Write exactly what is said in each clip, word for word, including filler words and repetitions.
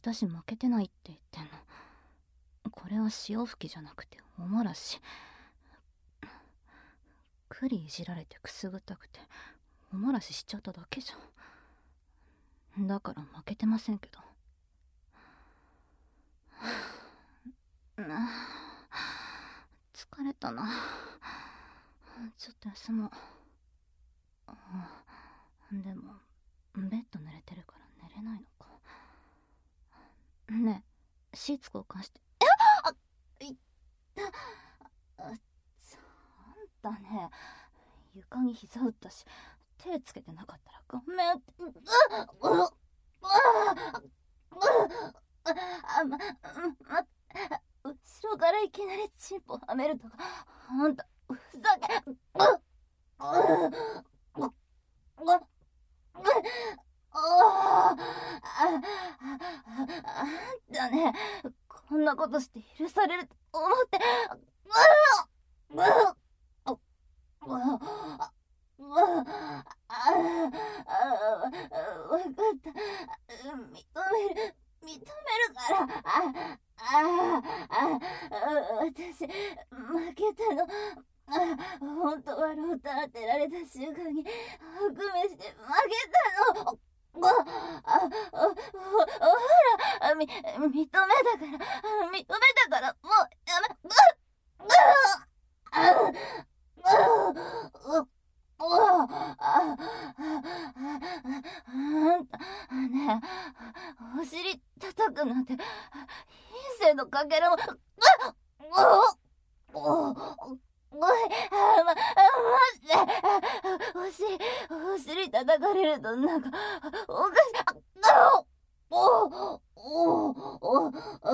私負けてないって言ってんの。これは潮吹きじゃなくておもらし。栗いじられてくすぐったくておもらししちゃっただけじゃん。だから負けてませんけど。疲れたな。ちょっと休もう。でもベッド濡れてるから寝れないのか。ねえ、シーツ交換して。えっ、あ、いったあ、ちゃんだね。床に膝打ったし手つけてなかったらごめん。うっうっあ、ま、ま、後ろからいきなりチンポはめるとか、あんたふざけ。うっうっうっうっあんたね、こんなことして許されると思ってうっうっうっわかった。認める認めるから。あああ私負けたの。本当はローター当てられた瞬間に悪夢して負けたの。ああほらみ認めたから認めたからもうやめ。うっうっうっあんたねえ、お尻叩くなんて品性のかけらも。おい、ま、待って。お尻お尻叩かれるとなんかおかしい。あおおおお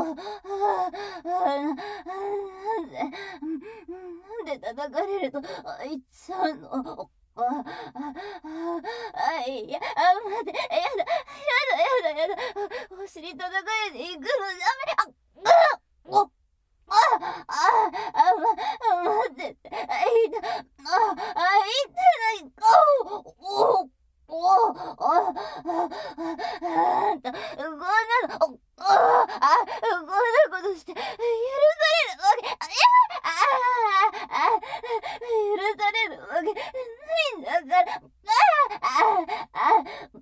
なんでなんで叩かれるとあいっちゃうの。あああいやあ待って、やだやだやだやだ。お尻叩かれていくのダメ。あおあああま待ってって。あいたああいたないか。おおおああんたこんなのああこんなことして許されるわけ。ああ許されるわけないんだから。ああ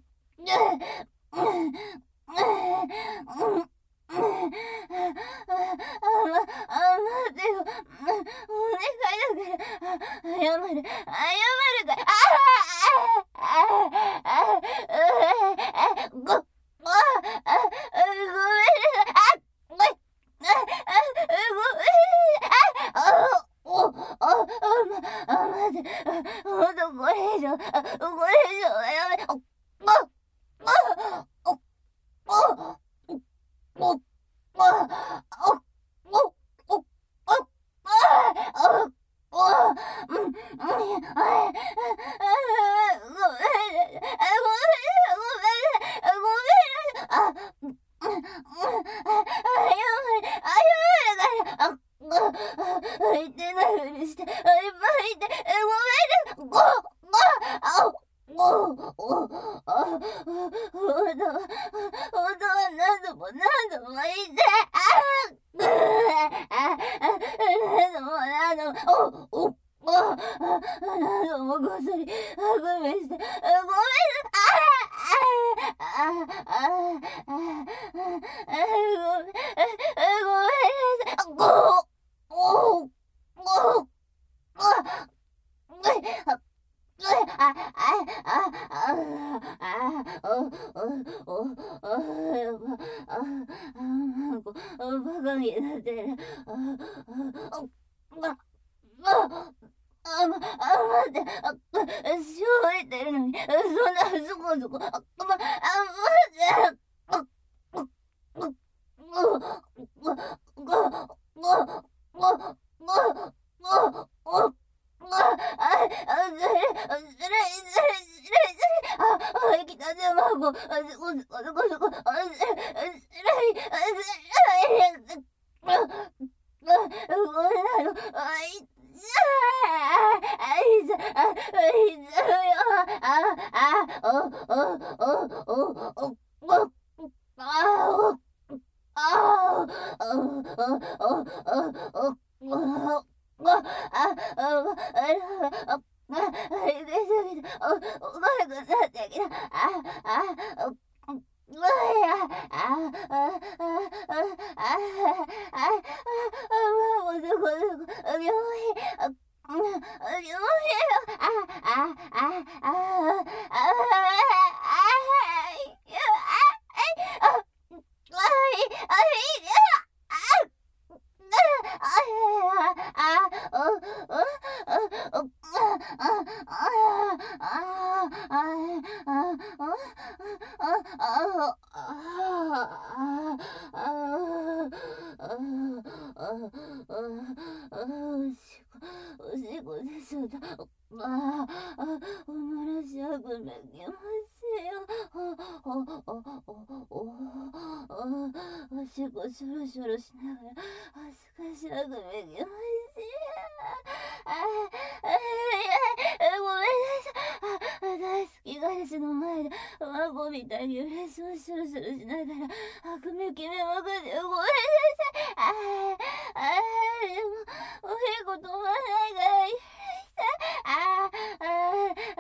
待てよ。お願いだから謝る謝るから。ごごめんなさい。ほんとこれ以上これ以上はやめ。言ってないふりしていっぱい言ってごめんね。ごごおおお本当は本当は何度も何度も言ってああ何度も何度もおお何度もこっそり悪夢してごめん。ああああああごめんごめんなさい。ごおおおバカになってる。あ、ま、あ、待って、あ、塩入ってるのに、そんな、そこそこ、あ、ま、あ、待って、あ、ご、ご、ご、ご、ご、ご、ご、ご、あ、あ、ずれ、ずれ、ずれ、ずれ、ずれ、あ、あ、生きたて卵、あ、そこ、そこ、そこ、そこ、あ、ずれ、ずれ、あ、ずれ、あ、あ、ごめんなの、あ、い、あいつ、あいつよ、あ、あ、お、お、お、お、お、お、あ、お、 ショロショロしながら恥ずかしあぐめきましい。ああごめんなさい。大好き彼氏の前で孫みたいに嬉しそうショロショロしながらあぐめきめまくってごめんなさい。ああでもおへこ止まらないから許してああああ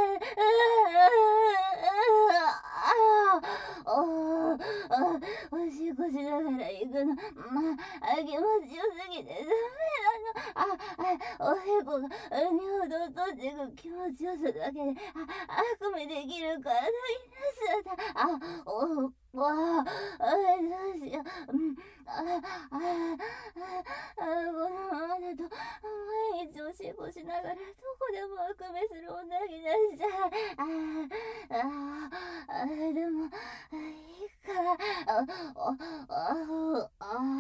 ああおしっこしながら行くの、まあ、気持ちよすぎてダメなの。あ、あ、おへこが尿道を取っていく気持ちよさだけで、あ、あくめできるからいなさだ。あ、お、わあ、あ、どうしよう。うん、あ、あ、あ、あ、このままだと、毎日おしっこしながらどこでもあくめする女になっちゃう。あ、あ、あ、でも、いいか。あ、あ、あ、あ、あ、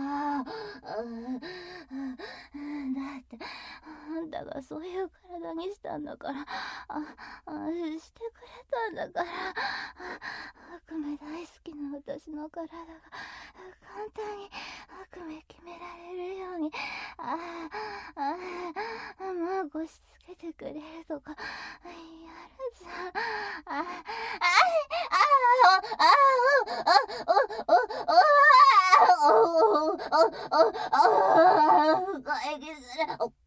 だってあんたがそういう体にしたんだから、あ、あしてくれたんだから、悪夢大好きな私の体が簡単に悪夢決められるように、ああ、まあごしつけてくれるとかやるじゃん。あ、あ、あ、あ、あ、あ、あ、あ、会議する。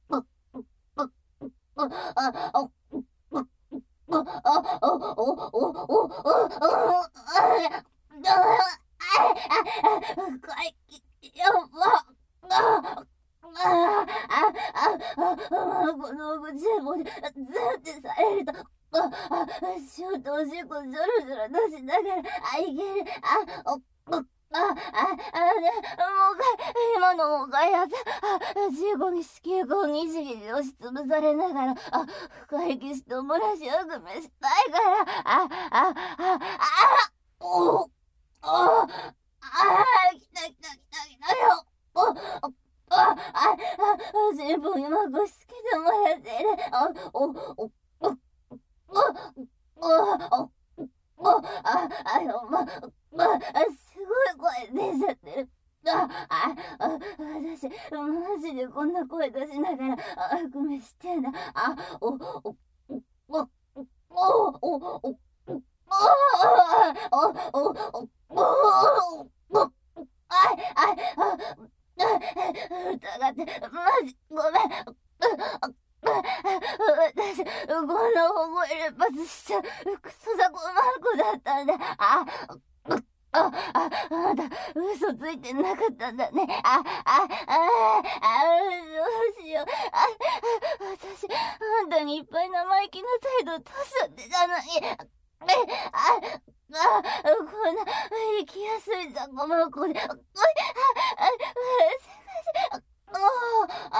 この口もずってされるとシュートおしっこジョロジョロ出しながらあいける。あおあ、あ、あ、ね、もう一回、今のもう一回やった。あ、じゅうごに子宮口にじぎり押しつぶされながら、あ、深息して漏らしあぐめしたいから、あ、あ、あ、あ、お、あ、あ、来た来た来た来たよ。お、あ、あ、あ、十分今ごしつけてもらってる。あ、お、お、お、お、お、お、お、あ、あ、ま、ま、すごい声出ちゃってる。あ、あ、あ、私、マジでこんな声出しながら、あ、ごめんしてんだ。あ、お、お、お、お、お、お、お、お、お、お、お、お、お、あい、あい、あ、疑って、マジ、ごめん。私、こんな大声連発しちゃう、クソザコマンコだったんだ。あ、あ、あ、あんた、嘘ついてなかったんだね。あ、あ、あ、あ、どうしよう。あ、私、あんたにいっぱい生意気な態度とっしゃってたのに。あ、あ、こんな、生きやすいザコマンコで、あ、あ、あ、すいません。おー、あ、あ、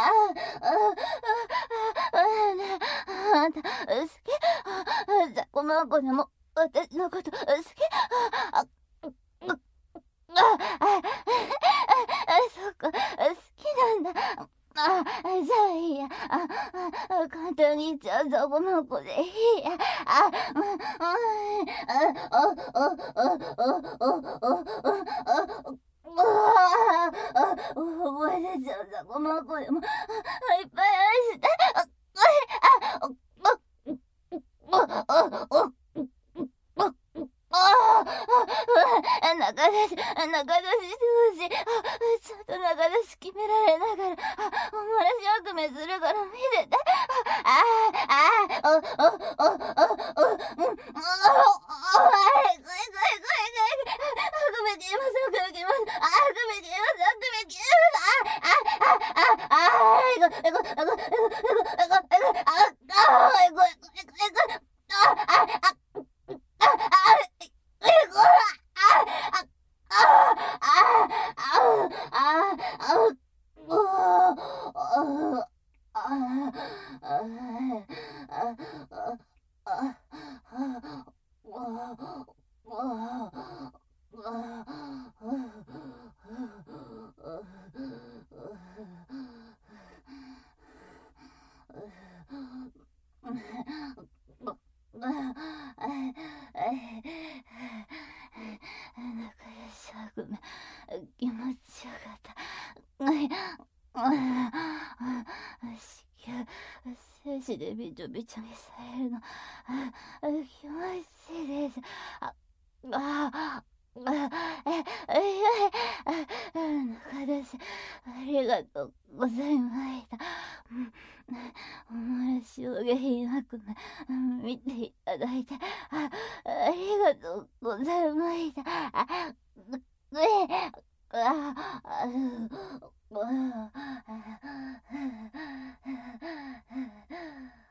あ、あんた、好き？ザコマンコでも、私のこと、好き？あ、あ、あ、あ、そっか、好きなんだ。あ、じゃあいいや。あ、あ、簡単に言っちゃうザコマンコでいいや。あ、うん、うん、あ、あ、あ、あ、あ、あ、あ、あ、うわあ、覚え出ちゃうザコマンコでもいっぱい愛して。あ、あ、あ、あ、あ、あ、あ、中出し、中出ししてほしい。 気持ちよかった。子宮、精子でびちょびちょにされるの、気持ちいいです。あ、あ、え、え、中田さん、ありがとうございました。おもらしお下品悪夢、見ていただいて、あ、ありがとうございました。あ、え、あ、あ、あ、